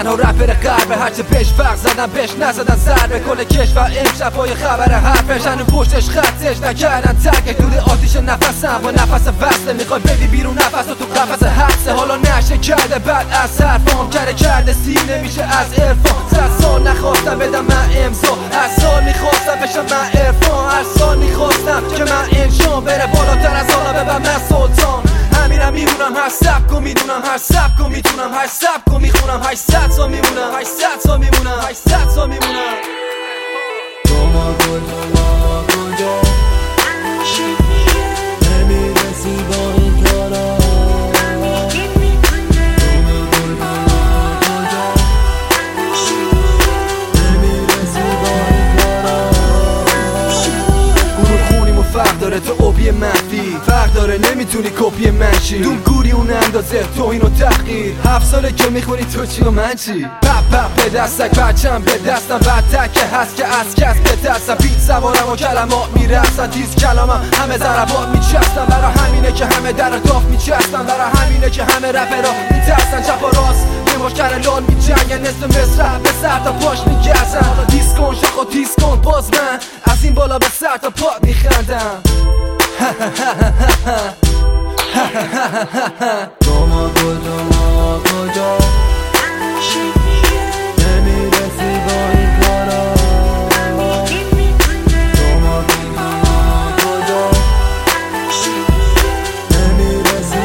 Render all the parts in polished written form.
تنها رپر غربه، هرچه بهش فرق زدن بهش نزدن ضربه. کل کشور امشب پای خبر حرفش، هنو پشتش خطش نکردن ترکش. دود آتیش نفسم با نفس وصله، میخوای بدی بیرون نفس تو قفس حبسه. حالا نشه کرده بعد از حرفام، کرده سیر نمیشه از عرفان. 100 سال نخواستم بدم من امضا، هر سال میخواستم بشم من عرفان. هر سال میخواستم که من انشام بره بالاتر از حالا ببم من سلطان. همیرم میمونم هر سبکو میدونم، هر سبکو میتونم، هر سبکو میخونم. 800 سال میمونم، 800 سال میمونم، 800 سال میمونم. نمیرسی با این کارا، فرق داره تو اوبی منفی، فرق داره نمیتونی کپی منشی. دون گوری اون اندازه توهین و تحقیر. 7 ساله که میخونی تو چی و من چی؟ پپ پپ به دستک بچم به دستم، بدتر که هست که از کس بترسم. بیت سوارم و کلمات میرسن، تیز کلامم همه ضربات میچستن. برا همینه که همه در داف میچستن، برا همینه که همه رپرها میترسن. چپ و راست یه مشکل لان میجنگن، نصف مصرف به سر تا پاش میگرزن. دیس کن شاخ و تیز کن باز من از این بالا به سر تا پات میخندم. تو ما کجا نمیرسی با این کارا، تو ما کجا نمیرسی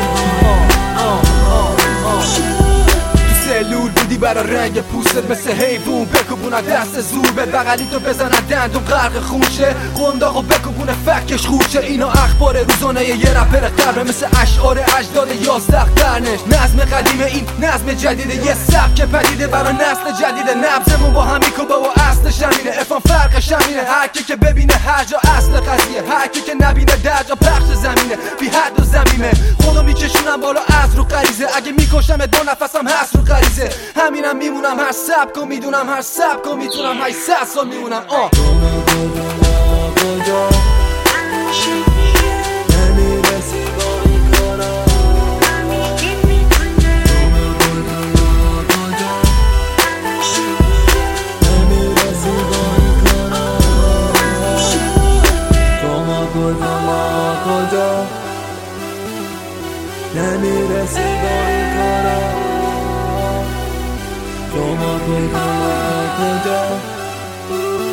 تو سلول بودی برا رنگ پوستت مثل حیوون، بکوبونه دست زور به بغلی تو بزنن دندون غرق خونشه. قنداقو بکوبونه فکش خوشه. اینا اخبار روزانه یه رپر قربه، مثل اشعار اجداد 11 قرنش. نظم قدیمه این نظم جدیده، یه سبک پدیده برا نسل جدیده. نبضمون با هم میکوبه و اصلش همینه، افهم فرقش همینه. هر کی که ببینه هر جا اصل قضیه، هر کی که نبینه در جا پخش زمینه. بی حد و زمینه خودو میکشونم بالا از رو غریزه، اگه میکشم 2 نفسم هست رو غریزه. همینم میمونم هر سبکو میدونم، هر سبکو میتونم. 800 سال میمونم. کجا نمیرسی با این کارا، نمیرسی با این کارا، تو ما کجا نمیرسی با این کارا، تو ما کجا